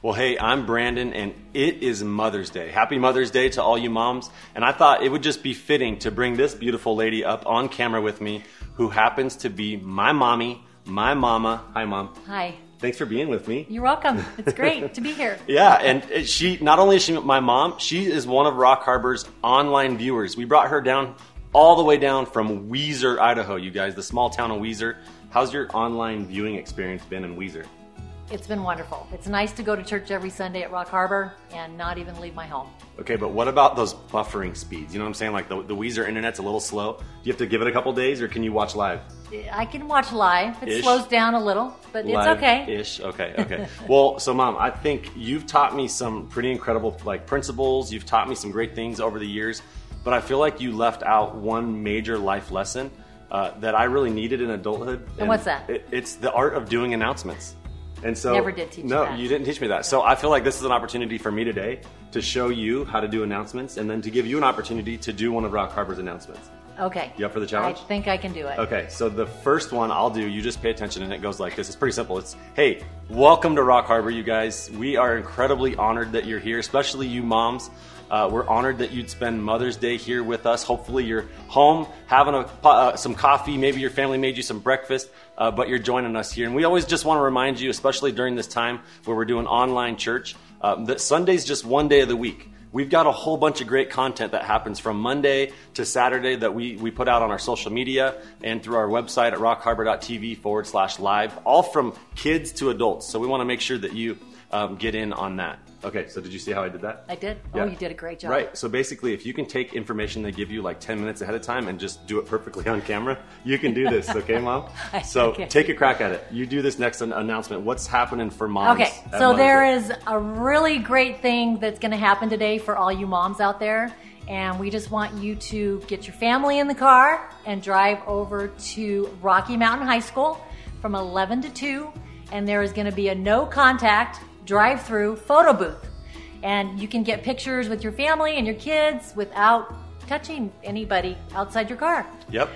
Well, hey, I'm Brandon, and it is Mother's Day. Happy Mother's Day to all you moms. And I thought it would just be fitting to bring this beautiful lady up on camera with me, who happens to be my mommy, my mama. Hi, Mom. Hi. Thanks for being with me. You're welcome. It's great to be here. Yeah, and she, not only is she my mom, she is one of Rock Harbor's online viewers. We brought her down all the way down from Weiser, Idaho, you guys, the small town of Weiser. How's your online viewing experience been in Weiser? It's been wonderful. It's nice to go to church every Sunday at Rock Harbor and not even leave my home. Okay, but what about those buffering speeds? You know what I'm saying? Like the Weiser internet's a little slow. Do you have to give it a couple days, or can you watch live? I can watch live. It Ish. Slows down a little, but it's okay. Ish. Okay. Well, so Mom, I think you've taught me some pretty incredible principles. You've taught me some great things over the years, but I feel like you left out one major life lesson that I really needed in adulthood. And what's that? It's the art of doing announcements. And so, Never did teach you no, that. you didn't teach me that. So I feel like this is an opportunity for me today to show you how to do announcements, and then to give you an opportunity to do one of Rock Harbor's announcements. Okay. You up for the challenge? I think I can do it. Okay, so the first one I'll do, you just pay attention, and it goes like this. It's pretty simple. It's, hey, welcome to Rock Harbor, you guys. We are incredibly honored that you're here, especially you moms. We're honored that you'd spend Mother's Day here with us. Hopefully you're home having some coffee. Maybe your family made you some breakfast, but you're joining us here. And we always just want to remind you, especially during this time where we're doing online church, that Sunday's just one day of the week. We've got a whole bunch of great content that happens from Monday to Saturday that we put out on our social media and through our website at rockharbor.tv/live, all from kids to adults. So we want to make sure that you get in on that. Okay, so did you see how I did that? I did. Yeah. Oh, you did a great job. Right. So basically, if you can take information they give you like 10 minutes ahead of time and just do it perfectly on camera, you can do this. Okay, Mom? So Okay. take a crack at it. You do this next announcement. What's happening for moms? Okay, at so Mother's there Day? is a really great thing that's going to happen today for all you moms out there. And we just want you to get your family in the car and drive over to Rocky Mountain High School from 11 to 2. And there is going to be a no contact drive-through photo booth. And you can get pictures with your family and your kids without touching anybody outside your car. Yep.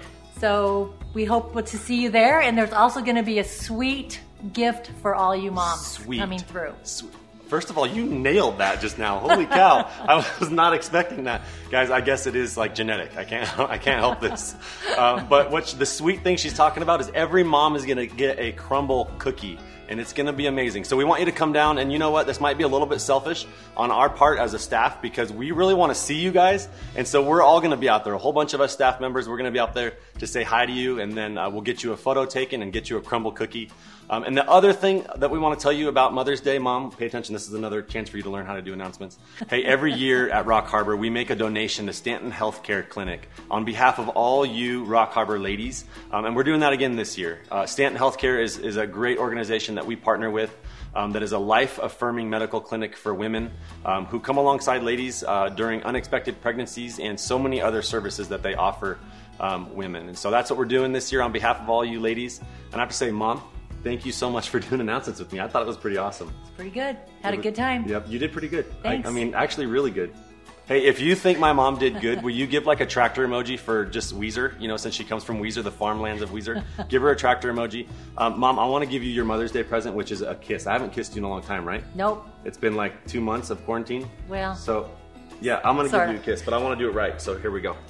So we hope to see you there. And there's also going to be a sweet gift for all you moms coming through. Sweet. First of all, you nailed that just now. Holy cow. I was not expecting that. Guys, I guess it is like genetic. I can't help this. But the sweet thing she's talking about is every mom is going to get a crumble cookie. And it's going to be amazing. So we want you to come down, and you know what? This might be a little bit selfish on our part as a staff because we really want to see you guys. And so we're all going to be out there. A whole bunch of us staff members, we're going to be out there to say hi to you, and then we'll get you a photo taken and get you a crumble cookie. And the other thing that we want to tell you about Mother's Day, Mom, pay attention. This is another chance for you to learn how to do announcements. Hey, every year at Rock Harbor, we make a donation to Stanton Healthcare Clinic on behalf of all you Rock Harbor ladies. And we're doing that again this year. Stanton Healthcare is a great organization that we partner with that is a life-affirming medical clinic for women who come alongside ladies during unexpected pregnancies and so many other services that they offer women. And so that's what we're doing this year on behalf of all you ladies. And I have to say, Mom, thank you so much for doing announcements with me. I thought it was pretty awesome. It's pretty good. Had a good time. Yep, you did pretty good. Thanks. I mean, actually really good. Hey, if you think my mom did good, will you give like a tractor emoji for just Weiser? You know, since she comes from Weiser, the farmlands of Weiser. Give her a tractor emoji. Mom, I want to give you your Mother's Day present, which is a kiss. I haven't kissed you in a long time, right? Nope. It's been like 2 months of quarantine. Well. So, yeah, I'm going to give Sorta. you a kiss, but I want to do it right. So here we go.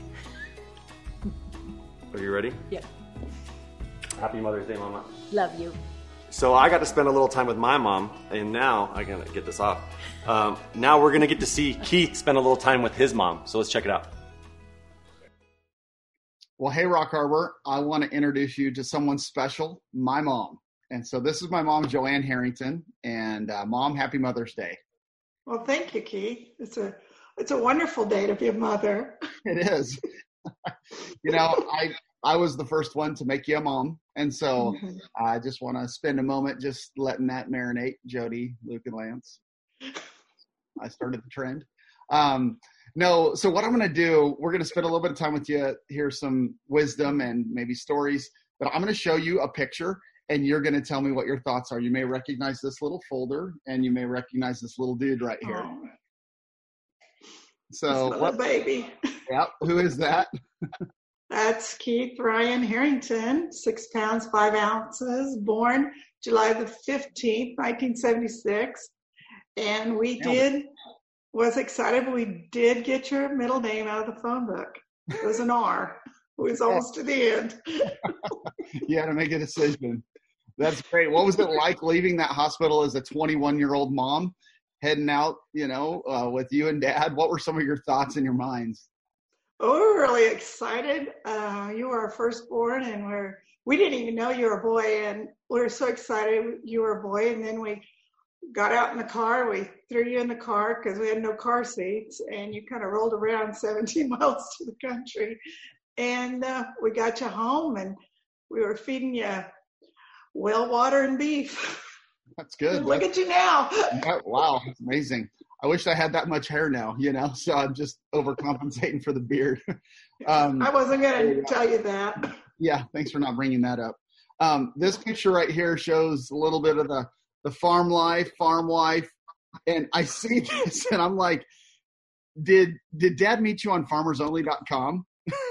Are you ready? Yeah. Happy Mother's Day, Mama. Love you. So I got to spend a little time with my mom, and now I gotta get this off. Now we're gonna get to see Keith spend a little time with his mom. So let's check it out. Well, hey, Rock Harbor, I want to introduce you to someone special, my mom. And so this is my mom, Joanne Harrington, and Mom, happy Mother's Day. Well, thank you, Keith. It's a wonderful day to be a mother. It is. You know, I was the first one to make you a mom. And so I just want to spend a moment just letting that marinate, Jody, Luke, and Lance. I started the trend. No, so what I'm going to do, we're going to spend a little bit of time with you, hear some wisdom and maybe stories, but I'm going to show you a picture and you're going to tell me what your thoughts are. You may recognize this little folder and you may recognize this little dude right here. Oh, So what baby? Yep. Who is that? That's Keith Ryan Harrington, 6 pounds, 5 ounces, born July the 15th, 1976. And we Nailed was excited, but we did get your middle name out of the phone book. It was an R. It was almost to the end. You had to make a decision. That's great. What was it like leaving that hospital as a 21-year-old mom, heading out, with you and Dad? What were some of your thoughts in your minds? Oh, we were really excited. You were our firstborn, and we didn't even know you were a boy, and we were so excited you were a boy. And then we got out in the car. We threw you in the car because we had no car seats, and you kind of rolled around 17 miles to the country. And we got you home, and we were feeding you well water and beef. That's good. Look at you now. Wow, that's amazing. I wish I had that much hair now, so I'm just overcompensating for the beard. I wasn't going to tell you that. Yeah, thanks for not bringing that up. This picture right here shows a little bit of the farm life, and I see this, and I'm like, did Dad meet you on farmersonly.com?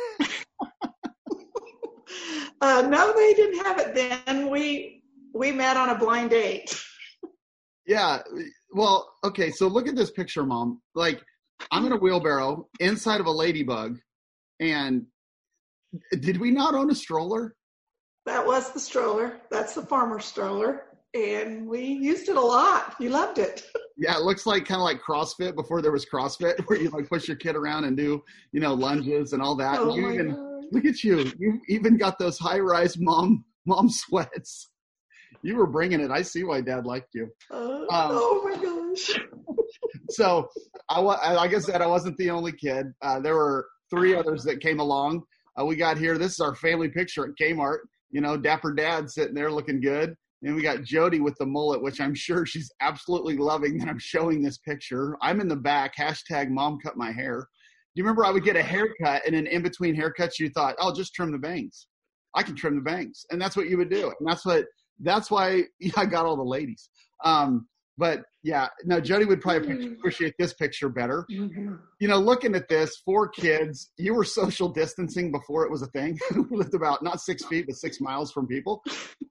No, they didn't have it then. We met on a blind date. Yeah. Well, okay. So look at this picture, Mom. Like, I'm in a wheelbarrow inside of a ladybug, and did we not own a stroller? That was the stroller. That's the farmer stroller, and we used it a lot. You loved it. Yeah, it looks like kind of like CrossFit before there was CrossFit, where you like push your kid around and do lunges and all that. Oh, And my God. look at you. You even got those high-rise mom sweats. You were bringing it. I see why Dad liked you. Oh my gosh. So, like I said, I wasn't the only kid. There were 3 others that came along. We got here. This is our family picture at Kmart. Dapper Dad sitting there looking good. And we got Jody with the mullet, which I'm sure she's absolutely loving that I'm showing this picture. I'm in the back. #Mom cut my hair. Do you remember I would get a haircut, and then in between haircuts, you thought, "Oh, just trim the bangs. I can trim the bangs," and that's what you would do. And that's why I got all the ladies. But yeah, no, Jody would probably appreciate this picture better. Mm-hmm. Looking at this, 4 kids, you were social distancing before it was a thing. We lived about not 6 feet, but 6 miles from people.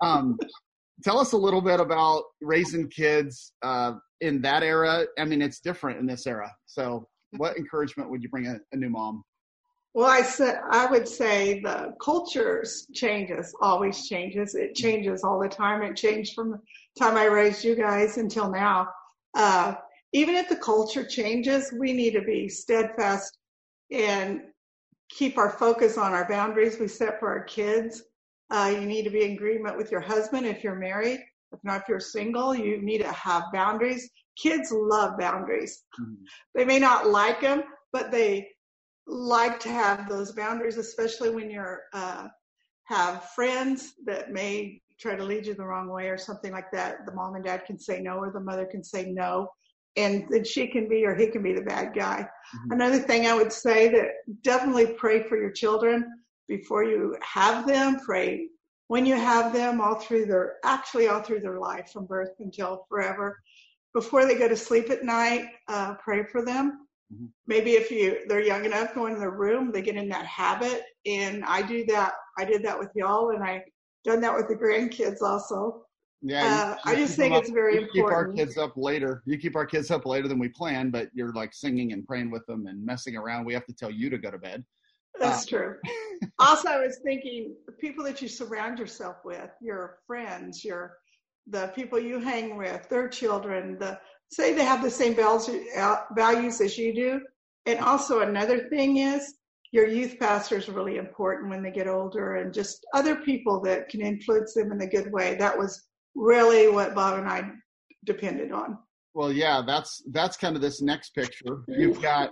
Tell us a little bit about raising kids in that era. I mean, it's different in this era. So what encouragement would you bring a new mom? Well, I would say the cultures always changes. It changes all the time. It changed from the time I raised you guys until now. Even if the culture changes, we need to be steadfast and keep our focus on our boundaries we set for our kids. You need to be in agreement with your husband if you're married. If not, if you're single, you need to have boundaries. Kids love boundaries. Mm-hmm. They may not like them, but they like to have those boundaries, especially when you're have friends that may try to lead you the wrong way or something like that. The mom and dad can say no, or the mother can say no, and then she can be or he can be the bad guy. Mm-hmm. Another thing I would say, that definitely pray for your children before you have them. Pray when you have them, all through their life, from birth until forever. Before they go to sleep at night, pray for them. Mm-hmm. Maybe if they're young enough, go in their room, they get in that habit. And I do that. I did that with y'all, and I done that with the grandkids also. Yeah, I just think it's very important. Keep our kids up later. You keep our kids up later than we plan, but you're like singing and praying with them and messing around. We have to tell you to go to bed. That's true. Also, I was thinking, the people that you surround yourself with, your friends, the people you hang with, their children, say they have the same values as you do. And also another thing is, your youth pastor is really important when they get older, and just other people that can influence them in a good way. That was really what Bob and I depended on. Well, yeah, that's kind of this next picture. You've got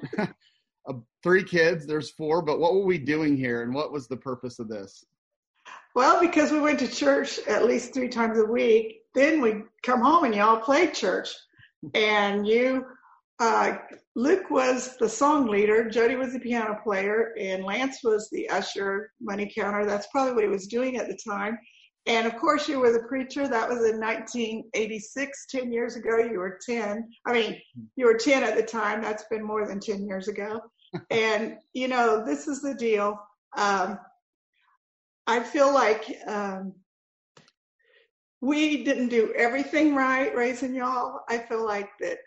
3 kids, there's 4, but what were we doing here, and what was the purpose of this? Well, because we went to church at least 3 times a week, then we'd come home and y'all played church. And Luke was the song leader, Jody was the piano player, and Lance was the usher, money counter. That's probably what he was doing at the time. And of course, you were the preacher. That was in 1986, 10 years ago. You were 10. I mean, you were 10 at the time. That's been more than 10 years ago. And, this is the deal. I feel like we didn't do everything right raising y'all. I feel like that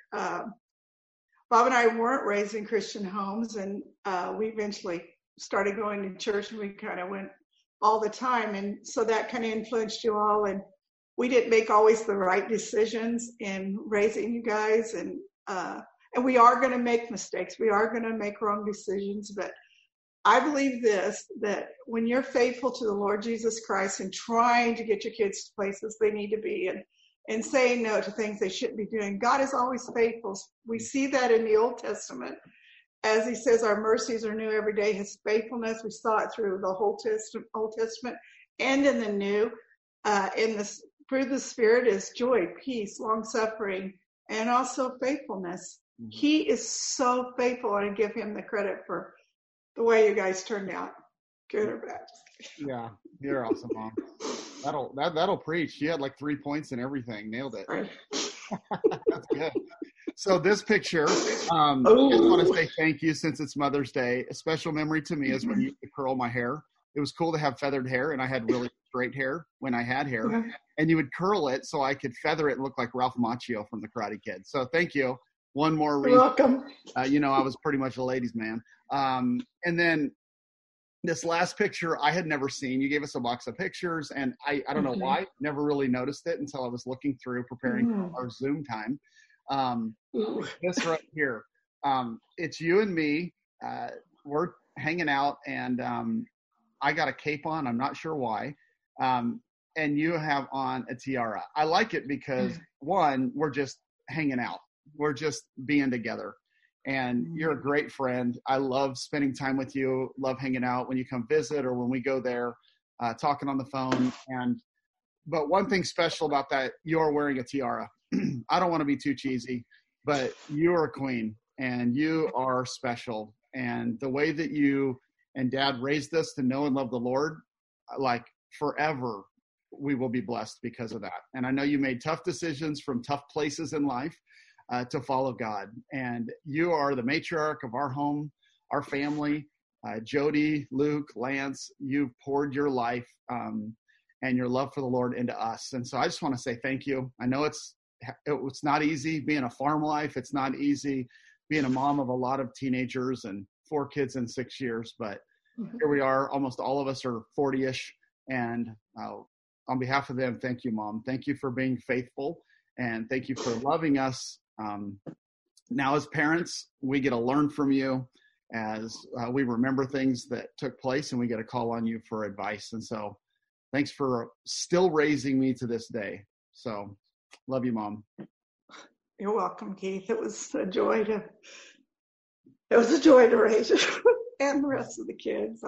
Bob and I weren't raised in Christian homes, and we eventually started going to church, and we kind of went all the time. And so that kind of influenced you all. And we didn't make always the right decisions in raising you guys. And we are going to make mistakes. We are going to make wrong decisions. But I believe this, that when you're faithful to the Lord Jesus Christ and trying to get your kids to places they need to be and saying no to things they shouldn't be doing, God is always faithful. We see that in the Old Testament. As he says, our mercies are new every day. His faithfulness, we saw it through the whole Old Testament and in the New. Through the Spirit is joy, peace, long-suffering, and also faithfulness. Mm-hmm. He is so faithful, and I give him the credit for the way you guys turned out, good or bad. Yeah, you're awesome, Mom. That'll preach. You had like 3 points and everything. Nailed it. Right. That's good. So this picture, I just want to say thank you since it's Mother's Day. A special memory to me is when you curl my hair. It was cool to have feathered hair, and I had really straight hair when I had hair. Mm-hmm. And you would curl it so I could feather it and look like Ralph Macchio from The Karate Kid. So thank you. One more reason. You're welcome. I was pretty much a ladies' man. And then this last picture I had never seen. You gave us a box of pictures, and I don't know why, never really noticed it until I was looking through preparing for our Zoom time. This right here, it's you and me. We're hanging out, and I got a cape on. I'm not sure why. And you have on a tiara. I like it because, one, we're just hanging out. We're just being together. And you're a great friend. I love spending time with you, love hanging out when you come visit or when we go there, talking on the phone. But one thing special about that, you're wearing a tiara. I don't want to be too cheesy, but you are a queen and you are special. And the way that you and Dad raised us to know and love the Lord, like forever, we will be blessed because of that. And I know you made tough decisions from tough places in life to follow God. And you are the matriarch of our home, our family. Jody, Luke, Lance, you've poured your life and your love for the Lord into us. And so I just want to say thank you. I know it's not easy being a farm life. It's not easy being a mom of a lot of teenagers and 4 kids in 6 years. But here we are. Almost all of us are 40-ish. And on behalf of them, thank you, Mom. Thank you for being faithful. And thank you for loving us. Now as parents, we get to learn from you as we remember things that took place, and we get to call on you for advice. And so thanks for still raising me to this day. So love you, Mom. You're welcome, Keith. It was a joy to raise you and the rest of the kids.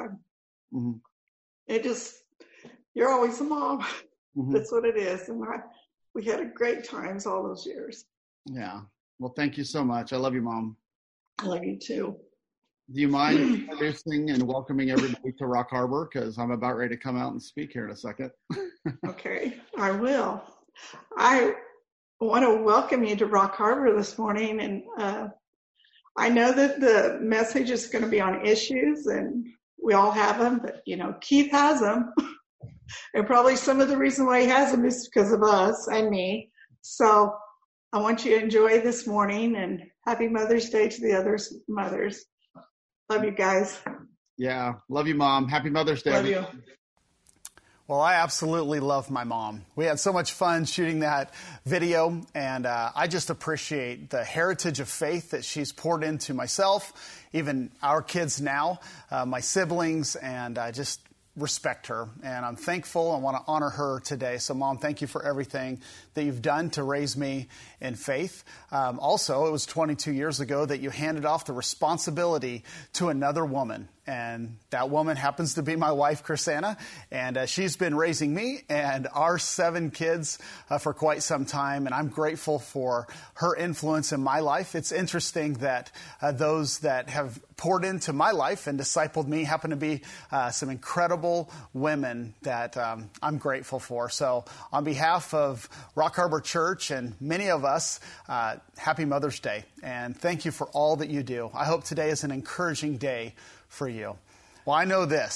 You're always a mom. That's what it is. And we had great times all those years. Yeah. Well, thank you so much. I love you, Mom. I love you too. Do you mind introducing and welcoming everybody to Rock Harbor? Because I'm about ready to come out and speak here in a second. Okay, I will. I want to welcome you to Rock Harbor this morning. And I know that the message is going to be on issues, and we all have them, but, Keith has them. And probably some of the reason why he has them is because of us and me. So I want you to enjoy this morning, and happy Mother's Day to the other mothers. Love you guys. Yeah. Love you, Mom. Happy Mother's Day. Love you. Well, I absolutely love my mom. We had so much fun shooting that video, and I just appreciate the heritage of faith that she's poured into myself, even our kids now, my siblings, and I just respect her, and I'm thankful. I want to honor her today. So, Mom, thank you for everything that you've done to raise me in faith. Also, it was 22 years ago that you handed off the responsibility to another woman, and that woman happens to be my wife, Chrisanna, and she's been raising me and our 7 kids for quite some time, and I'm grateful for her influence in my life. It's interesting that those that have poured into my life and discipled me happen to be some incredible women that I'm grateful for. So on behalf of Rock Harbor Church and many of us, happy Mother's Day, and thank you for all that you do. I hope today is an encouraging day for you. Well, I know this.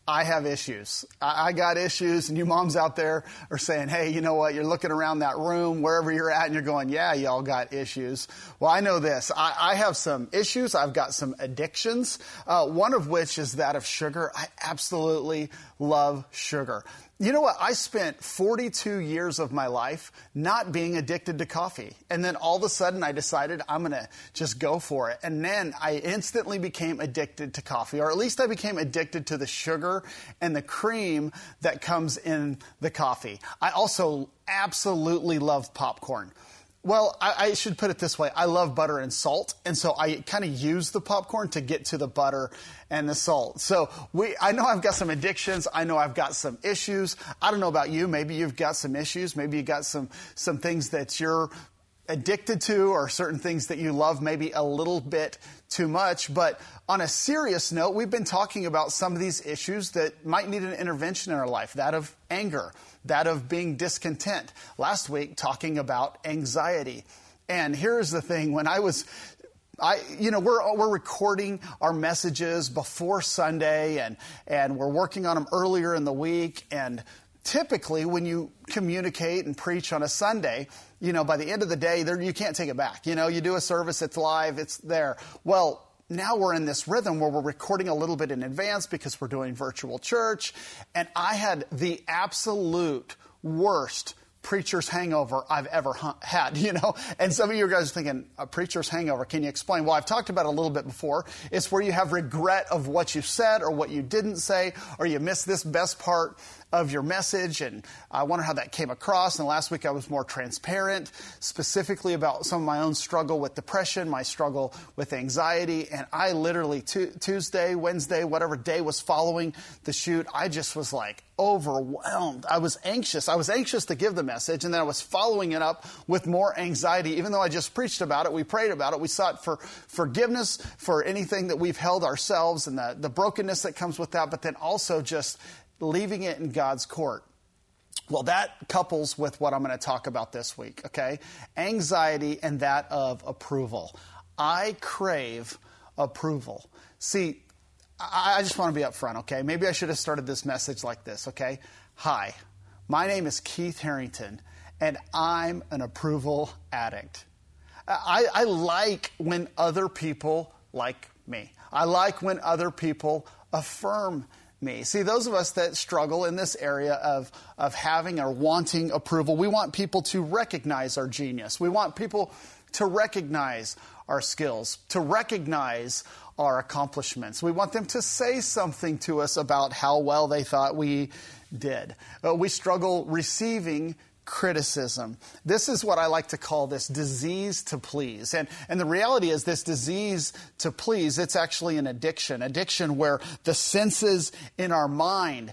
I have issues. I got issues, and you moms out there are saying, hey, you know what? You're looking around that room, wherever you're at, and you're going, yeah, y'all got issues. Well, I know this. I have some issues. I've got some addictions, one of which is that of sugar. I absolutely love sugar. You know what? I spent 42 years of my life not being addicted to coffee. And then all of a sudden I decided I'm going to just go for it. And then I instantly became addicted to coffee, or at least I became addicted to the sugar and the cream that comes in the coffee. I also absolutely love popcorn. Well, I should put it this way. I love butter and salt, and so I kind of use the popcorn to get to the butter and the salt. So I know I've got some addictions. I know I've got some issues. I don't know about you. Maybe you've got some issues. Maybe you've got some things that you're addicted to, or certain things that you love maybe a little bit too much. But on a serious note, we've been talking about some of these issues that might need an intervention in our life, that of anger, that of being discontent. Last week, talking about anxiety. And here's the thing, we're recording our messages before Sunday, and we're working on them earlier in the week. And typically, when you communicate and preach on a Sunday, by the end of the day, you can't take it back. You do a service, it's live, it's there. Well, now we're in this rhythm where we're recording a little bit in advance because we're doing virtual church. And I had the absolute worst preacher's hangover I've ever had, And some of you guys are thinking, a preacher's hangover, can you explain? Well, I've talked about it a little bit before. It's where you have regret of what you said or what you didn't say, or you missed this best part of your message, and I wonder how that came across. And last week I was more transparent, specifically about some of my own struggle with depression, my struggle with anxiety, and I literally, Tuesday, Wednesday, whatever day was following the shoot, I just was like overwhelmed. I was anxious. I was anxious to give the message, and then I was following it up with more anxiety. Even though I just preached about it, we prayed about it, we sought for forgiveness for anything that we've held ourselves and the brokenness that comes with that, but then also just leaving it in God's court. Well, that couples with what I'm going to talk about this week, okay? Anxiety and that of approval. I crave approval. See, I just want to be upfront, okay? Maybe I should have started this message like this, okay? Hi, my name is Keith Harrington, and I'm an approval addict. I like when other people like me. I like when other people affirm me. See, those of us that struggle in this area of having or wanting approval, we want people to recognize our genius. We want people to recognize our skills, to recognize our accomplishments. We want them to say something to us about how well they thought we did. We struggle receiving criticism. This is what I like to call this disease to please. And the reality is this disease to please, it's actually an addiction where the senses in our mind,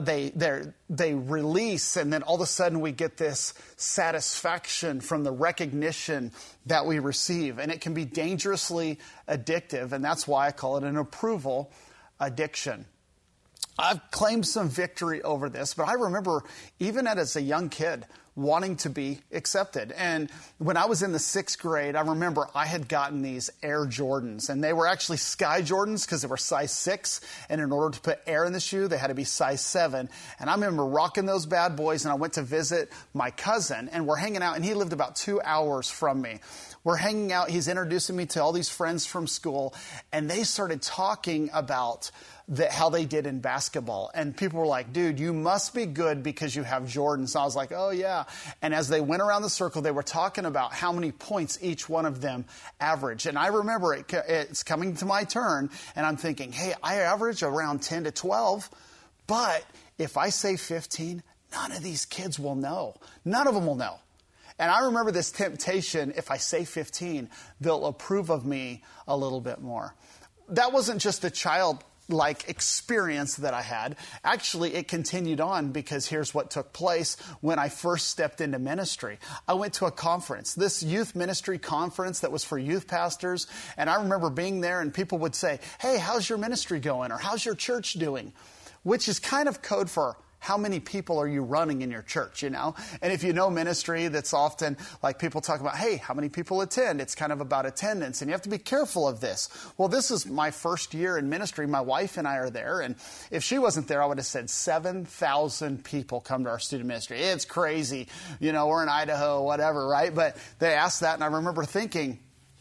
they release, and then all of a sudden we get this satisfaction from the recognition that we receive. And it can be dangerously addictive, and that's why I call it an approval addiction. I've claimed some victory over this, but I remember even as a young kid wanting to be accepted. And when I was in the 6th grade, I remember I had gotten these Air Jordans, and they were actually Sky Jordans because they were size 6. And in order to put air in the shoe, they had to be size 7. And I remember rocking those bad boys, and I went to visit my cousin, and we're hanging out, and he lived about 2 hours from me. We're hanging out. He's introducing me to all these friends from school, and they started talking about how they did in basketball. And people were like, dude, you must be good because you have Jordans. And I was like, oh, yeah. And as they went around the circle, they were talking about how many points each one of them averaged. And I remember it's coming to my turn, and I'm thinking, hey, I average around 10 to 12. But if I say 15, none of these kids will know. None of them will know. And I remember this temptation, if I say 15, they'll approve of me a little bit more. That wasn't just a childlike experience that I had. Actually, it continued on because here's what took place when I first stepped into ministry. I went to a conference, this youth ministry conference that was for youth pastors. And I remember being there and people would say, hey, how's your ministry going? Or how's your church doing? Which is kind of code for, how many people are you running in your church, you know? And if you know ministry, that's often like people talk about, hey, how many people attend? It's kind of about attendance, and you have to be careful of this. Well, this is my first year in ministry. My wife and I are there, and if she wasn't there, I would have said 7,000 people come to our student ministry. It's crazy. You know, we're in Idaho, whatever, right? But they asked that, and I remember thinking,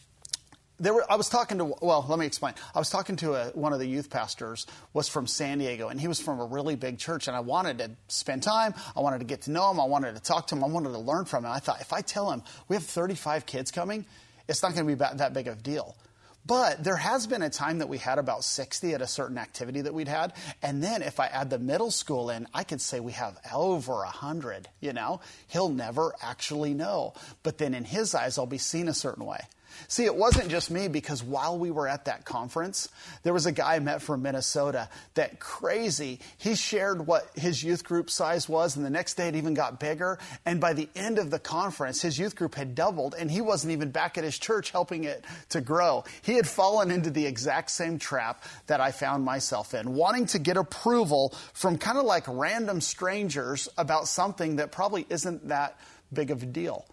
I was talking to one of the youth pastors, was from San Diego, and he was from a really big church, and I wanted to spend time. I wanted to get to know him. I wanted to talk to him. I wanted to learn from him. I thought, if I tell him we have 35 kids coming, it's not going to be that big of a deal. But there has been a time that we had about 60 at a certain activity that we'd had. And then if I add the middle school in, I could say we have over 100, you know. He'll never actually know. But then in his eyes, I'll be seen a certain way. See, it wasn't just me, because while we were at that conference, there was a guy I met from Minnesota that crazy. He shared what his youth group size was, and the next day it even got bigger. And by the end of the conference, his youth group had doubled, and he wasn't even back at his church helping it to grow. He had fallen into the exact same trap that I found myself in, wanting to get approval from kind of like random strangers about something that probably isn't that big of a deal.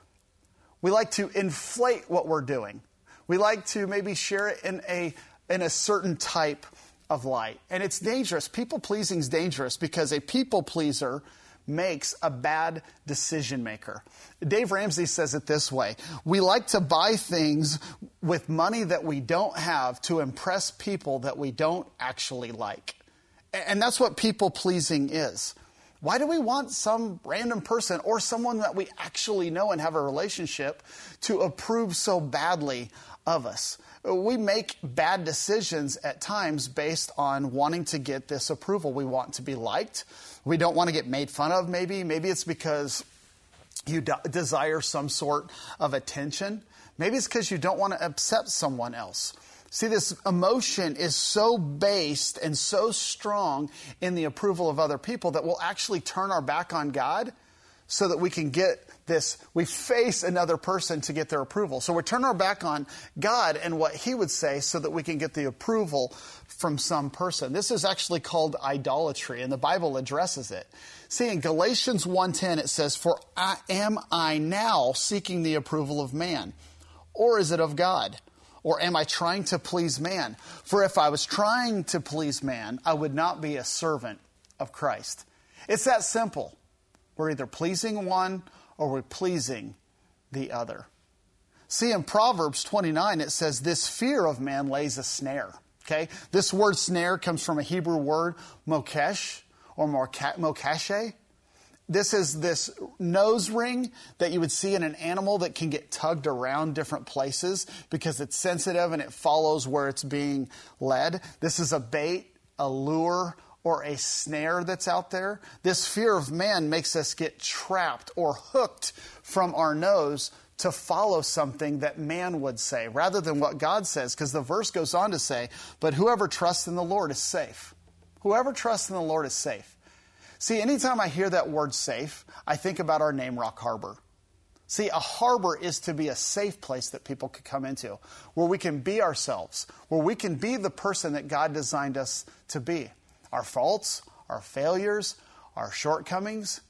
We like to inflate what we're doing. We like to maybe share it in a certain type of light. And it's dangerous. People-pleasing is dangerous, because a people-pleaser makes a bad decision maker. Dave Ramsey says it this way: we like to buy things with money that we don't have to impress people that we don't actually like. And that's what people-pleasing is. Why do we want some random person or someone that we actually know and have a relationship to approve so badly of us? We make bad decisions at times based on wanting to get this approval. We want to be liked. We don't want to get made fun of, maybe. Maybe it's because you desire some sort of attention. Maybe it's because you don't want to upset someone else. See, this emotion is so based and so strong in the approval of other people that we'll actually turn our back on God so that we can get this, we face another person to get their approval. So we turn our back on God and what He would say so that we can get the approval from some person. This is actually called idolatry, and the Bible addresses it. See, in Galatians 1:10 it says, "For am I now seeking the approval of man, or is it of God? Or am I trying to please man? For if I was trying to please man, I would not be a servant of Christ." It's that simple. We're either pleasing one or we're pleasing the other. See, in Proverbs 29, it says, "This fear of man lays a snare." Okay? This word snare comes from a Hebrew word, mokesh, or mokashe. This is this nose ring that you would see in an animal that can get tugged around different places because it's sensitive and it follows where it's being led. This is a bait, a lure, or a snare that's out there. This fear of man makes us get trapped or hooked from our nose to follow something that man would say rather than what God says, because the verse goes on to say, "But whoever trusts in the Lord is safe." Whoever trusts in the Lord is safe. See, anytime I hear that word safe, I think about our name, Rock Harbor. See, a harbor is to be a safe place that people could come into, where we can be ourselves, where we can be the person that God designed us to be. Our faults, our failures, our shortcomings,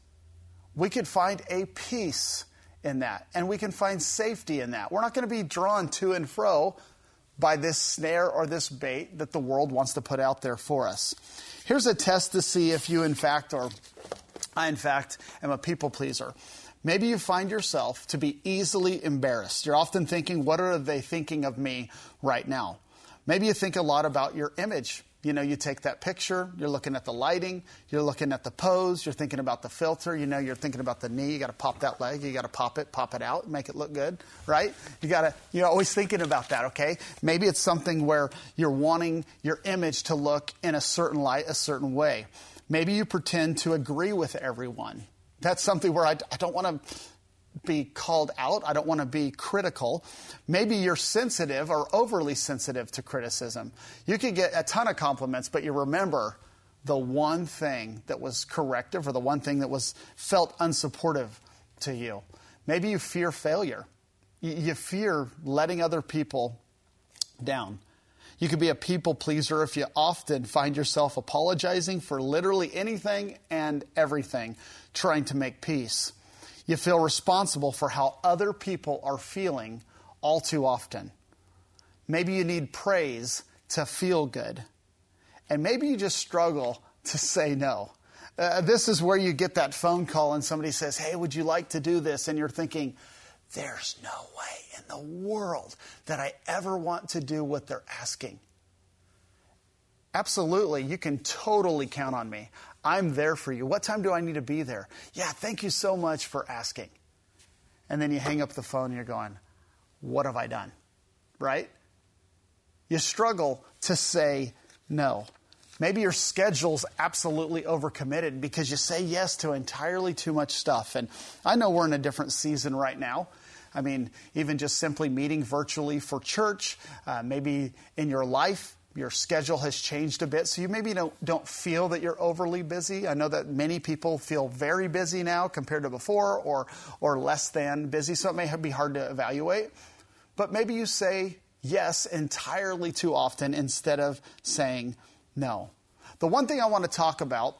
we could find a peace in that, and we can find safety in that. We're not going to be drawn to and fro by this snare or this bait that the world wants to put out there for us. Here's a test to see if you, in fact, or I, in fact, am a people pleaser. Maybe you find yourself to be easily embarrassed. You're often thinking, what are they thinking of me right now? Maybe you think a lot about your image. You know, you take that picture, you're looking at the lighting, you're looking at the pose, you're thinking about the filter, you know, you're thinking about the knee, you got to pop that leg, you got to pop it out, make it look good, right? You're always thinking about that, okay? Maybe it's something where you're wanting your image to look in a certain light, a certain way. Maybe you pretend to agree with everyone. That's something where I don't want to be called out. I don't want to be critical. Maybe you're sensitive or overly sensitive to criticism. You could get a ton of compliments, but you remember the one thing that was corrective or the one thing that was felt unsupportive to you. Maybe you fear failure. You fear letting other people down. You could be a people pleaser if you often find yourself apologizing for literally anything and everything, trying to make peace. You feel responsible for how other people are feeling all too often. Maybe you need praise to feel good. And maybe you just struggle to say no. This is where you get that phone call and somebody says, hey, would you like to do this? And you're thinking, there's no way in the world that I ever want to do what they're asking. Absolutely, you can totally count on me. I'm there for you. What time do I need to be there? Yeah, thank you so much for asking. And then you hang up the phone and you're going, what have I done? Right? You struggle to say no. Maybe your schedule's absolutely overcommitted because you say yes to entirely too much stuff. And I know we're in a different season right now. I mean, even just simply meeting virtually for church, maybe in your life, your schedule has changed a bit. So you maybe don't feel that you're overly busy. I know that many people feel very busy now compared to before or less than busy. So it may be hard to evaluate. But maybe you say yes entirely too often instead of saying no. The one thing I want to talk about,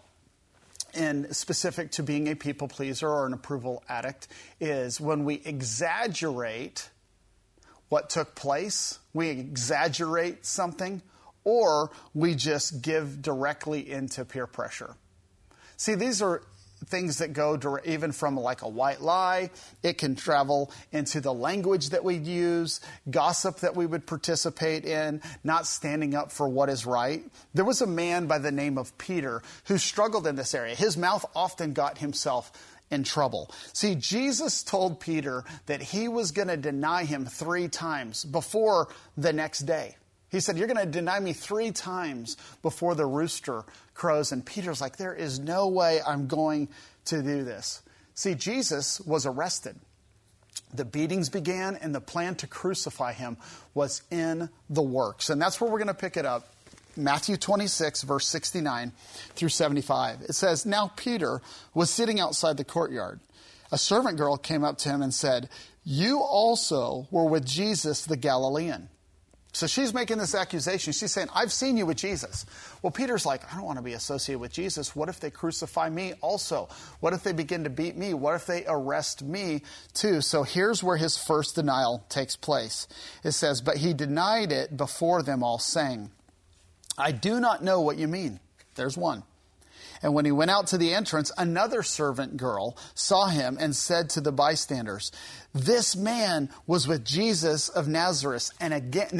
and specific to being a people pleaser or an approval addict, is when we exaggerate what took place, we exaggerate something, or we just give directly into peer pressure. See, these are things that go even from like a white lie. It can travel into the language that we use, gossip that we would participate in, not standing up for what is right. There was a man by the name of Peter who struggled in this area. His mouth often got himself in trouble. See, Jesus told Peter that he was going to deny him 3 times before the next day. He said, you're going to deny me 3 times before the rooster crows. And Peter's like, there is no way I'm going to do this. See, Jesus was arrested. The beatings began and the plan to crucify him was in the works. And that's where we're going to pick it up. Matthew 26, verse 69 through 75. It says, now Peter was sitting outside the courtyard. A servant girl came up to him and said, you also were with Jesus the Galilean. So she's making this accusation. She's saying, I've seen you with Jesus. Well, Peter's like, I don't want to be associated with Jesus. What if they crucify me also? What if they begin to beat me? What if they arrest me too? So here's where his first denial takes place. It says, but he denied it before them all, saying, I do not know what you mean. There's one. And when he went out to the entrance, another servant girl saw him and said to the bystanders, this man was with Jesus of Nazareth. And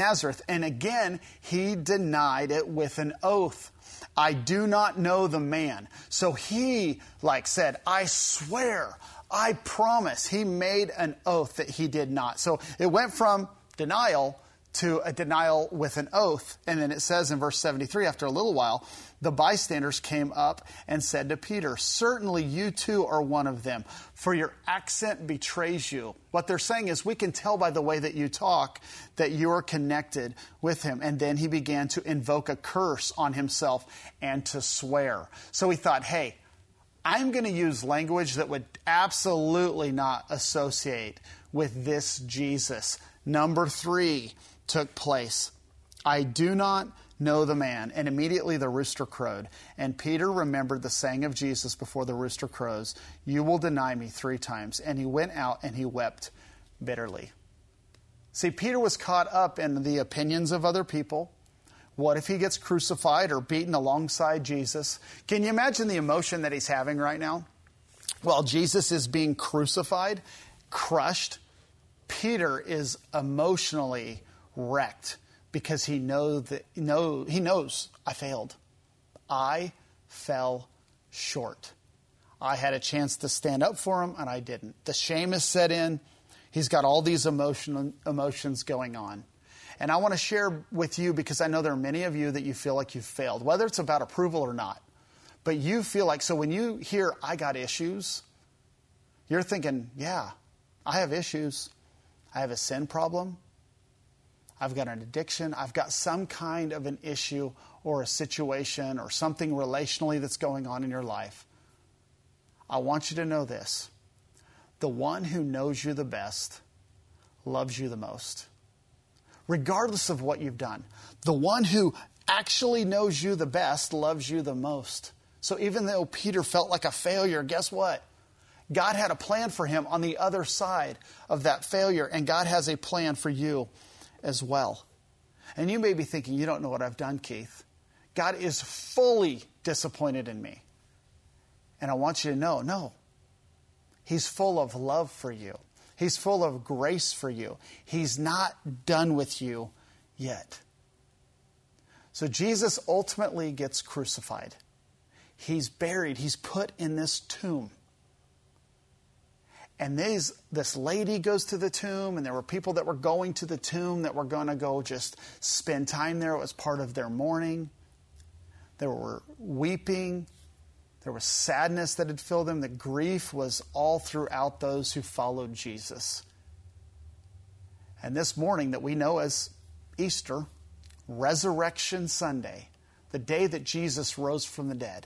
again, he denied it with an oath. I do not know the man. So he said, I swear, I promise. He made an oath that he did not. So it went from denial to a denial with an oath. And then it says in verse 73, after a little while, the bystanders came up and said to Peter, certainly you too are one of them, for your accent betrays you. What they're saying is, we can tell by the way that you talk that you're connected with him. And then he began to invoke a curse on himself and to swear. So he thought, hey, I'm going to use language that would absolutely not associate with this Jesus. Number 3 took place. I do not know the man. And immediately the rooster crowed. And Peter remembered the saying of Jesus before the rooster crows, you will deny me 3 times. And he went out and he wept bitterly. See, Peter was caught up in the opinions of other people. What if he gets crucified or beaten alongside Jesus? Can you imagine the emotion that he's having right now? While Jesus is being crucified, crushed, Peter is emotionally wrecked because he knows I failed. I fell short. I had a chance to stand up for him and I didn't. The shame is set in. He's got all these emotions going on. And I want to share with you, because I know there are many of you that you feel like you've failed, whether it's about approval or not. But you feel like, so when you hear I got issues, you're thinking, yeah, I have issues. I have a sin problem. I've got an addiction. I've got some kind of an issue or a situation or something relationally that's going on in your life. I want you to know this. The one who knows you the best loves you the most. regardless of what you've done. The one who actually knows you the best loves you the most. So even though Peter felt like a failure, guess what? God had a plan for him on the other side of that failure, and God has a plan for you as well. And you may be thinking, you don't know what I've done, Keith. God is fully disappointed in me. And I want you to know, no. He's full of love for you. He's full of grace for you. He's not done with you yet. So Jesus ultimately gets crucified. He's buried. He's put in this tomb. And this lady goes to the tomb, and there were people that were going to the tomb that were going to go just spend time there. It was part of their mourning. They were weeping. There was sadness that had filled them. The grief was all throughout those who followed Jesus. And this morning that we know as Easter, Resurrection Sunday, the day that Jesus rose from the dead,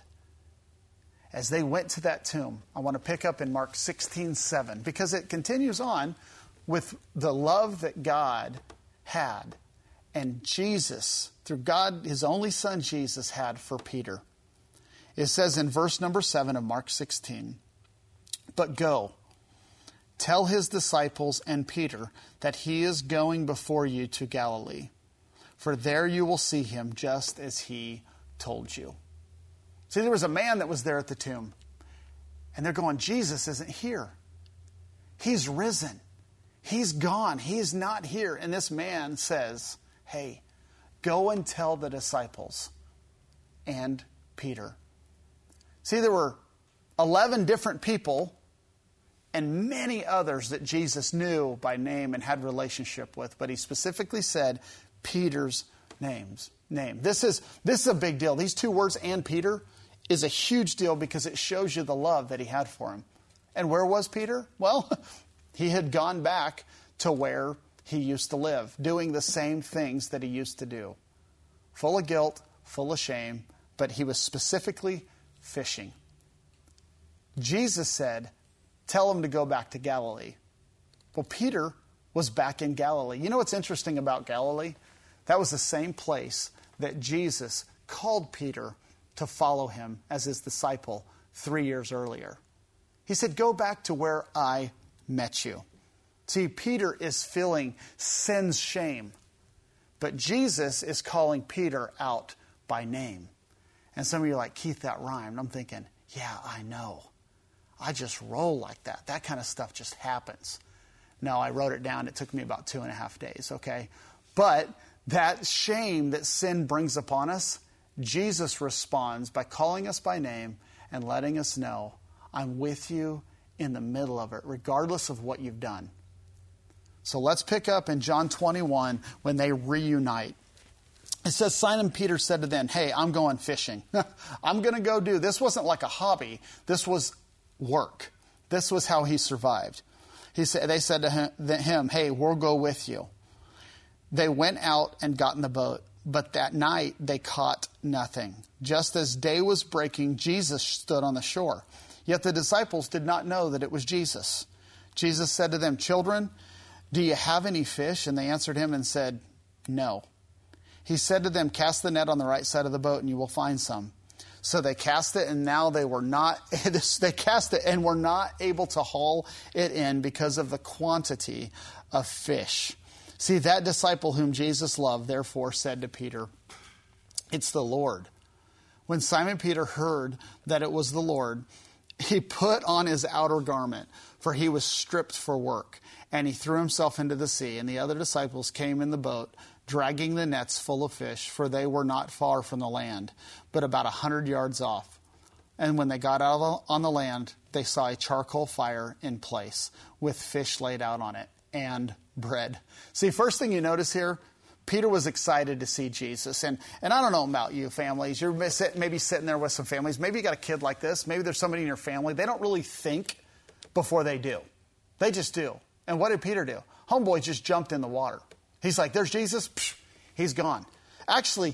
as they went to that tomb, I want to pick up in Mark 16:7, because it continues on with the love that God had and Jesus, through God, his only son Jesus, had for Peter. It says in verse number 7 of Mark 16, "But go, tell his disciples and Peter that he is going before you to Galilee, for there you will see him just as he told you." See, there was a man that was there at the tomb. And they're going, Jesus isn't here. He's risen. He's gone. He's not here. And this man says, hey, go and tell the disciples and Peter. See, there were 11 different people and many others that Jesus knew by name and had relationship with. But he specifically said Peter's name. This is a big deal. These two words, and Peter, is a huge deal because it shows you the love that he had for him. And where was Peter? Well, he had gone back to where he used to live, doing the same things that he used to do. Full of guilt, full of shame, but he was specifically fishing. Jesus said, tell him to go back to Galilee. Well, Peter was back in Galilee. You know what's interesting about Galilee? That was the same place that Jesus called Peter to follow him as his disciple 3 years earlier. He said, go back to where I met you. See, Peter is feeling sin's shame, but Jesus is calling Peter out by name. And some of you are like, Keith, that rhymed. I'm thinking, yeah, I know. I just roll like that. That kind of stuff just happens. No, I wrote it down. It took me about 2.5 days, okay? But that shame that sin brings upon us, Jesus responds by calling us by name and letting us know, I'm with you in the middle of it, regardless of what you've done. So let's pick up in John 21 when they reunite. It says, Simon Peter said to them, hey, I'm going fishing. I'm going to go do. This wasn't like a hobby. This was work. This was how he survived. They said to him, hey, we'll go with you. They went out and got in the boat, but that night they caught nothing. Just as day was breaking, Jesus stood on the shore. Yet the disciples did not know that it was Jesus. Jesus said to them, children, do you have any fish? And they answered him and said, no. He said to them, cast the net on the right side of the boat and you will find some. So they cast it, and now they cast it and were not able to haul it in because of the quantity of fish. See, that disciple whom Jesus loved, therefore, said to Peter, it's the Lord. When Simon Peter heard that it was the Lord, he put on his outer garment, for he was stripped for work, and he threw himself into the sea. And the other disciples came in the boat, dragging the nets full of fish, for they were not far from the land, but about 100 yards off. And when they got out on the land, they saw a charcoal fire in place, with fish laid out on it, and bread. See, first thing you notice here, Peter was excited to see Jesus. And I don't know about you families. You're maybe sitting there with some families. Maybe you got a kid like this. Maybe there's somebody in your family. They don't really think before they do. They just do. And what did Peter do? Homeboy just jumped in the water. He's like, there's Jesus. Psh, he's gone. Actually,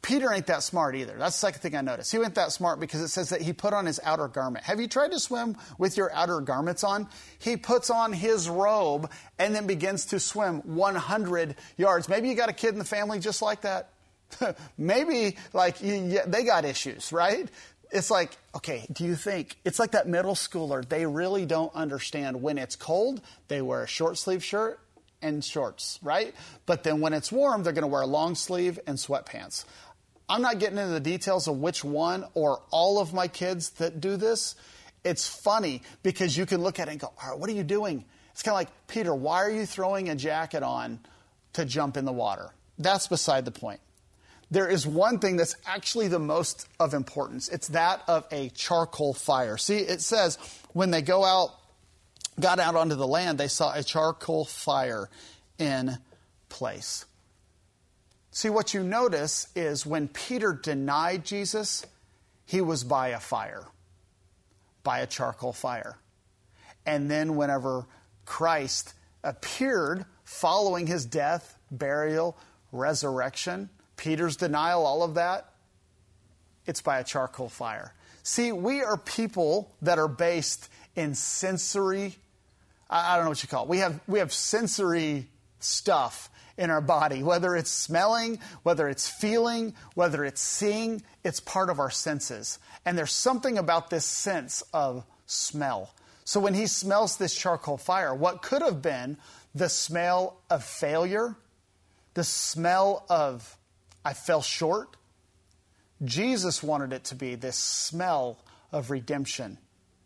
Peter ain't that smart either. That's the second thing I noticed. He ain't that smart because it says that he put on his outer garment. Have you tried to swim with your outer garments on? He puts on his robe and then begins to swim 100 yards. Maybe you got a kid in the family just like that. Maybe they got issues, right? It's like, okay, do you think, it's like that middle schooler. They really don't understand when it's cold, they wear a short sleeve shirt and shorts, right? But then when it's warm, they're going to wear a long sleeve and sweatpants. I'm not getting into the details of which one or all of my kids that do this. It's funny because you can look at it and go, all right, what are you doing? It's kind of like, Peter, why are you throwing a jacket on to jump in the water? That's beside the point. There is one thing that's actually the most of importance. It's that of a charcoal fire. See, it says when they got out onto the land, they saw a charcoal fire in place. See, what you notice is when Peter denied Jesus, he was by a fire, by a charcoal fire. And then whenever Christ appeared following his death, burial, resurrection, Peter's denial, all of that, it's by a charcoal fire. See, we are people that are based in sensory, I don't know what you call it. We have sensory stuff in our body, whether it's smelling, whether it's feeling, whether it's seeing, it's part of our senses. And there's something about this sense of smell. So when he smells this charcoal fire, what could have been the smell of failure, the smell of I fell short, Jesus wanted it to be this smell of redemption.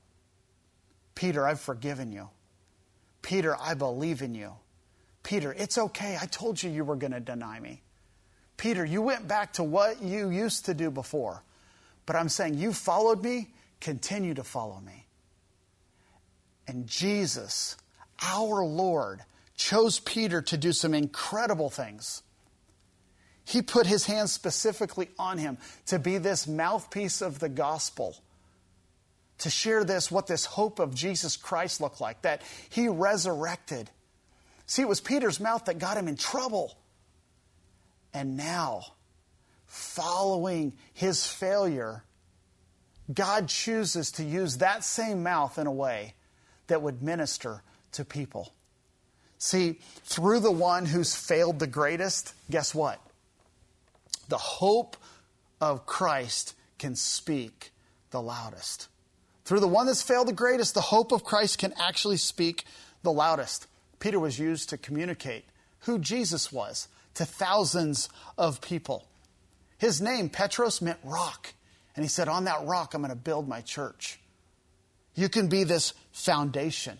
Peter, I've forgiven you. Peter, I believe in you. Peter, it's okay. I told you were going to deny me. Peter, you went back to what you used to do before. But I'm saying you followed me, continue to follow me. And Jesus, our Lord, chose Peter to do some incredible things. He put his hands specifically on him to be this mouthpiece of the gospel, to share what this hope of Jesus Christ looked like, that he resurrected. See, it was Peter's mouth that got him in trouble. And now, following his failure, God chooses to use that same mouth in a way that would minister to people. See, through the one who's failed the greatest, guess what? The hope of Christ can speak the loudest. Through the one that's failed the greatest, the hope of Christ can actually speak the loudest. Peter was used to communicate who Jesus was to thousands of people. His name, Petros, meant rock. And he said, on that rock, I'm going to build my church. You can be this foundation.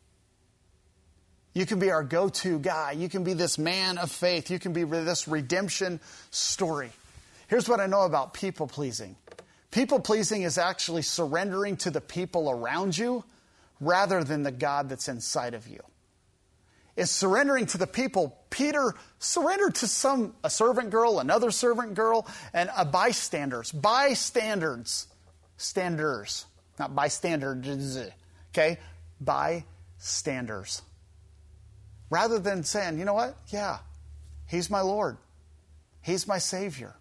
You can be our go-to guy. You can be this man of faith. You can be this redemption story. Here's what I know about people-pleasing. People-pleasing is actually surrendering to the people around you rather than the God that's inside of you. It's surrendering to the people. Peter surrendered to a servant girl, another servant girl, and a bystanders. Bystanders. Standers. Not bystanders. Okay? Bystanders. Rather than saying, you know what? Yeah, he's my Lord. He's my Savior.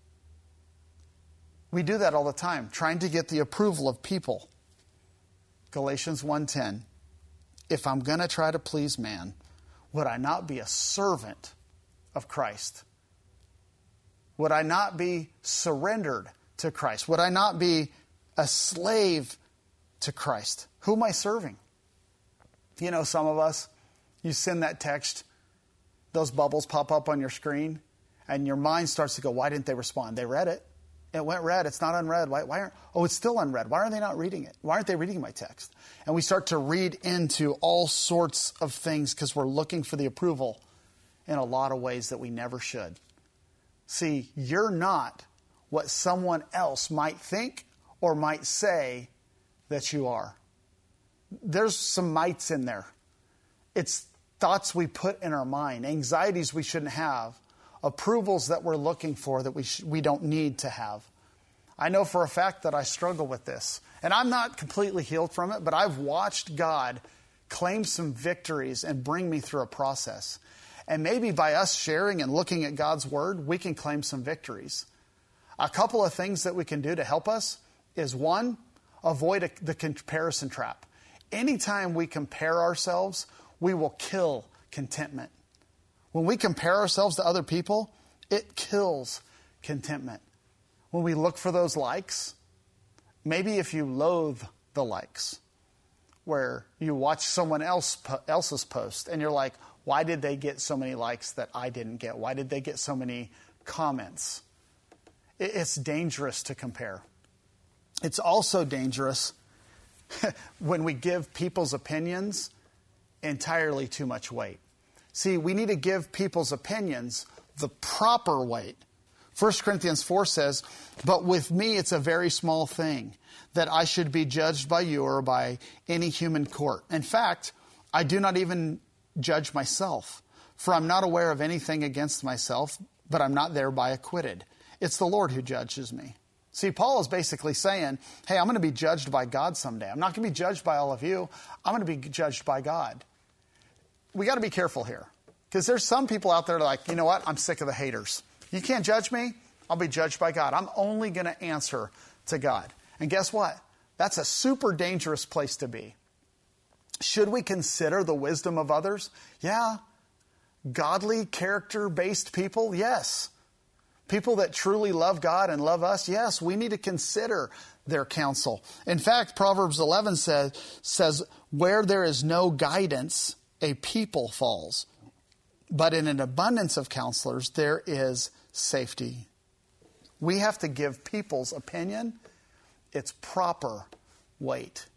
We do that all the time, trying to get the approval of people. Galatians 1:10. If I'm going to try to please man, would I not be a servant of Christ? Would I not be surrendered to Christ? Would I not be a slave to Christ? Who am I serving? You know, some of us, you send that text, those bubbles pop up on your screen, and your mind starts to go, why didn't they respond? They read it. It went red. It's not unread. Why aren't? Oh, it's still unread. Why are they not reading it? Why aren't they reading my text? And we start to read into all sorts of things because we're looking for the approval in a lot of ways that we never should. See, you're not what someone else might think or might say that you are. There's some mights in there. It's thoughts we put in our mind, anxieties we shouldn't have, approvals that we're looking for that we don't need to have. I know for a fact that I struggle with this. And I'm not completely healed from it, but I've watched God claim some victories and bring me through a process. And maybe by us sharing and looking at God's Word, we can claim some victories. A couple of things that we can do to help us is, one, avoid the comparison trap. Anytime we compare ourselves, we will kill contentment. When we compare ourselves to other people, it kills contentment. When we look for those likes, maybe if you loathe the likes, where you watch someone else's post and you're like, why did they get so many likes that I didn't get? Why did they get so many comments? It's dangerous to compare. It's also dangerous when we give people's opinions entirely too much weight. See, we need to give people's opinions the proper weight. 1 Corinthians 4 says, but with me it's a very small thing that I should be judged by you or by any human court. In fact, I do not even judge myself, for I'm not aware of anything against myself, but I'm not thereby acquitted. It's the Lord who judges me. See, Paul is basically saying, hey, I'm going to be judged by God someday. I'm not going to be judged by all of you. I'm going to be judged by God. We got to be careful here, because there's some people out there like, you know what? I'm sick of the haters. You can't judge me. I'll be judged by God. I'm only going to answer to God. And guess what? That's a super dangerous place to be. Should we consider the wisdom of others? Yeah. Godly, character-based people? Yes. People that truly love God and love us? Yes. We need to consider their counsel. In fact, Proverbs 11 says, where there is no guidance, a people falls. But in an abundance of counselors, there is safety. We have to give people's opinion its proper weight.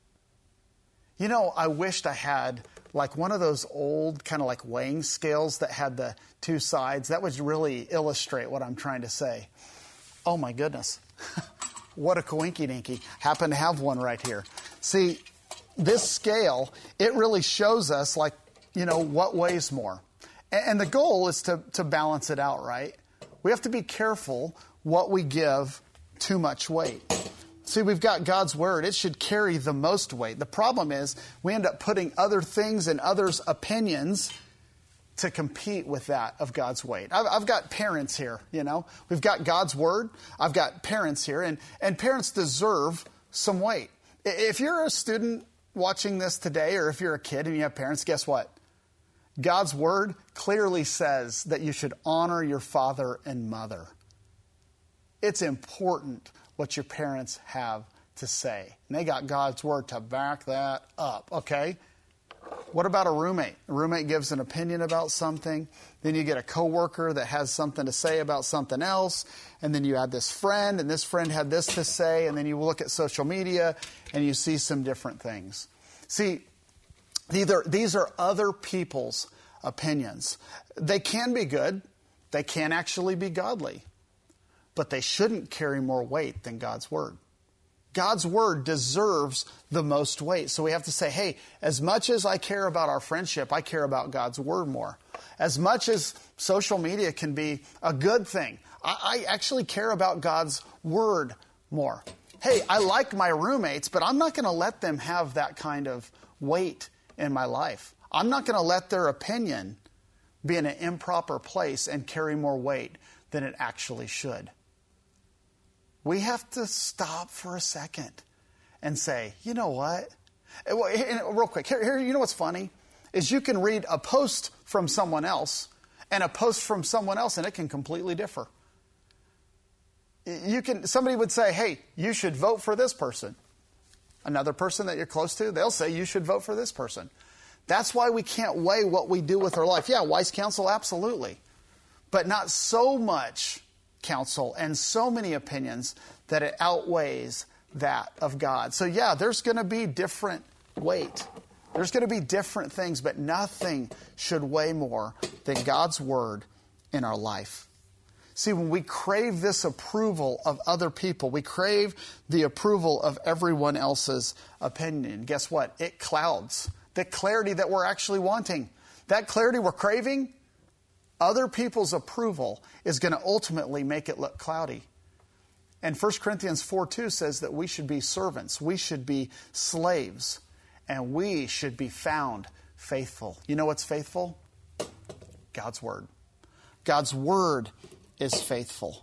You know, I wished I had like one of those old kind of like weighing scales that had the two sides. That would really illustrate what I'm trying to say. Oh my goodness. What a coinky dinky. Happen to have one right here. See, this scale, it really shows us like, you know, what weighs more. And the goal is to balance it out, right? We have to be careful what we give too much weight. See, we've got God's Word. It should carry the most weight. The problem is we end up putting other things and others' opinions to compete with that of God's weight. I've got parents here, you know. We've got God's Word. I've got parents here, and parents deserve some weight. If you're a student watching this today, or if you're a kid and you have parents, guess what? God's Word clearly says that you should honor your father and mother. It's important what your parents have to say. And they got God's Word to back that up, okay? What about a roommate? A roommate gives an opinion about something. Then you get a coworker that has something to say about something else. And then you add this friend, and this friend had this to say. And then you look at social media, and you see some different things. See, these are other people's opinions. They can be good. They can actually be godly. But they shouldn't carry more weight than God's Word. God's Word deserves the most weight. So we have to say, hey, as much as I care about our friendship, I care about God's Word more. As much as social media can be a good thing, I actually care about God's Word more. Hey, I like my roommates, but I'm not going to let them have that kind of weight in my life. I'm not going to let their opinion be in an improper place and carry more weight than it actually should. We have to stop for a second and say, you know what? Real quick, here, you know what's funny? Is you can read a post from someone else and a post from someone else, and it can completely differ. Somebody would say, hey, you should vote for this person. Another person that you're close to, they'll say you should vote for this person. That's why we can't weigh what we do with our life. Yeah, wise counsel, absolutely. But not so much counsel and so many opinions that it outweighs that of God. So yeah, there's going to be different weight. There's going to be different things, but nothing should weigh more than God's Word in our life. See, when we crave this approval of other people, we crave the approval of everyone else's opinion. Guess what? It clouds the clarity that we're actually wanting. That clarity we're craving, other people's approval is going to ultimately make it look cloudy. And 1 Corinthians 4:2 says that we should be servants, we should be slaves, and we should be found faithful. You know what's faithful? God's Word. God's Word is faithful.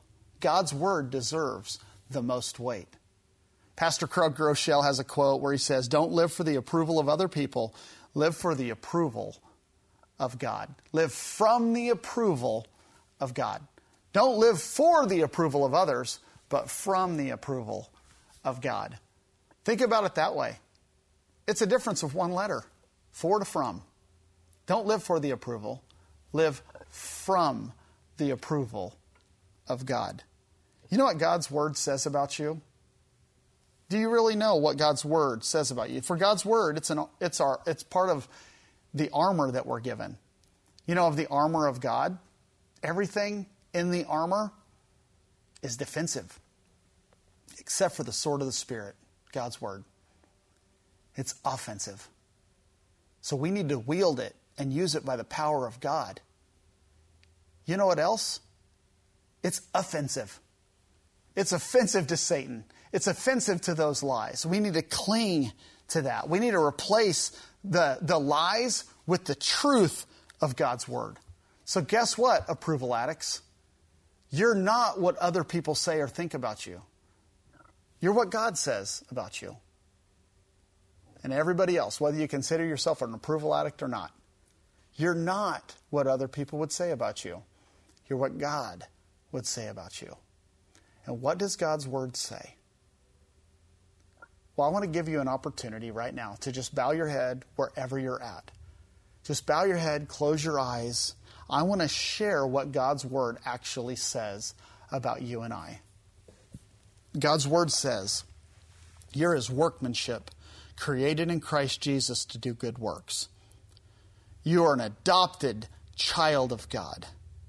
God's word deserves the most weight. Pastor Craig Groeschel has a quote where he says, "Don't live for the approval of other people. Live for the approval of God." Live from the approval of God. Don't live for the approval of others, but from the approval of God. Think about it that way. It's a difference of one letter, for to from. Don't live for the approval. Live from the approval of God. You know what God's word says about you? Do you really know what God's word says about you? For God's word, it's part of the armor that we're given. You know, of the armor of God, everything in the armor is defensive, except for the sword of the Spirit, God's word. It's offensive. So we need to wield it and use it by the power of God. You know what else? It's offensive. It's offensive to Satan. It's offensive to those lies. We need to cling to that. We need to replace the lies with the truth of God's word. So guess what, approval addicts? You're not what other people say or think about you. You're what God says about you. And everybody else, whether you consider yourself an approval addict or not, you're not what other people would say about you. You're what God would say about you. And what does God's word say? Well, I want to give you an opportunity right now to just bow your head wherever you're at. Just bow your head, close your eyes. I want to share what God's word actually says about you and I. God's word says, "You're his workmanship, created in Christ Jesus to do good works." You are an adopted child of God.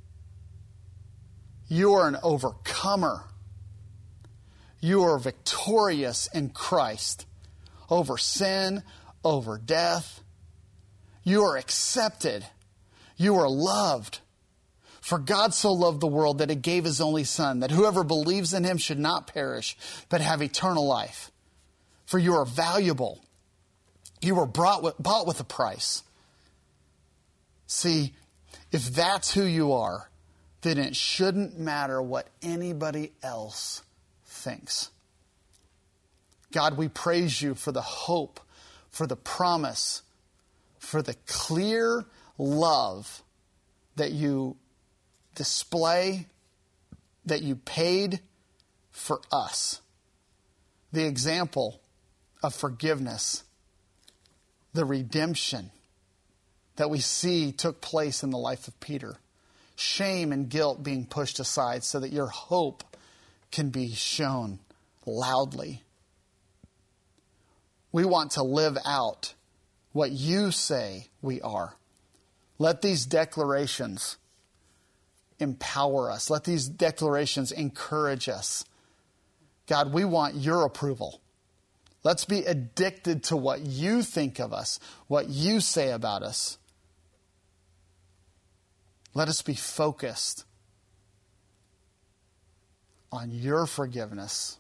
You are an overcomer. You are victorious in Christ over sin, over death. You are accepted. You are loved. For God so loved the world that he gave his only Son, that whoever believes in him should not perish, but have eternal life. For you are valuable. You were bought with a price. See, if that's who you are, then it shouldn't matter what anybody else thinks. God, we praise you for the hope, for the promise, for the clear love that you display, that you paid for us. The example of forgiveness, the redemption that we see took place in the life of Peter. Shame and guilt being pushed aside so that your hope can be shown loudly. We want to live out what you say we are. Let these declarations empower us. Let these declarations encourage us. God, we want your approval. Let's be addicted to what you think of us, what you say about us. Let us be focused on your forgiveness.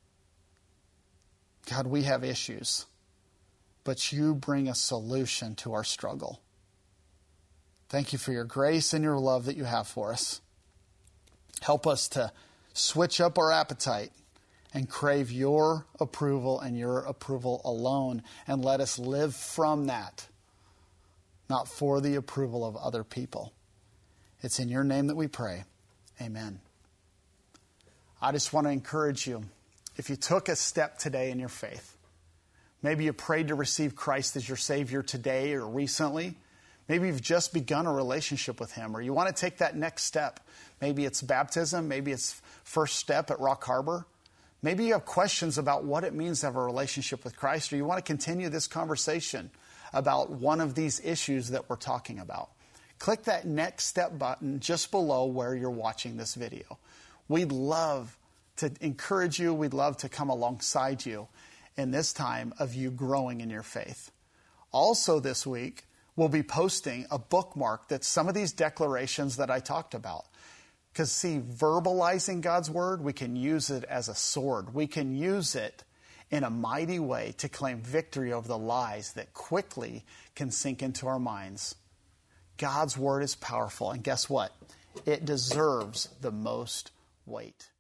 God, we have issues, but you bring a solution to our struggle. Thank you for your grace and your love that you have for us. Help us to switch up our appetite and crave your approval and your approval alone, and let us live from that, not for the approval of other people. It's in your name that we pray. Amen. I just want to encourage you, if you took a step today in your faith, maybe you prayed to receive Christ as your Savior today or recently, maybe you've just begun a relationship with him, or you want to take that next step. Maybe it's baptism, maybe it's first step at Rock Harbor. Maybe you have questions about what it means to have a relationship with Christ, or you want to continue this conversation about one of these issues that we're talking about. Click that next step button just below where you're watching this video. We'd love to encourage you. We'd love to come alongside you in this time of you growing in your faith. Also this week, we'll be posting a bookmark that's some of these declarations that I talked about. Because see, verbalizing God's word, we can use it as a sword. We can use it in a mighty way to claim victory over the lies that quickly can sink into our minds. God's word is powerful, and guess what? It deserves the most weight.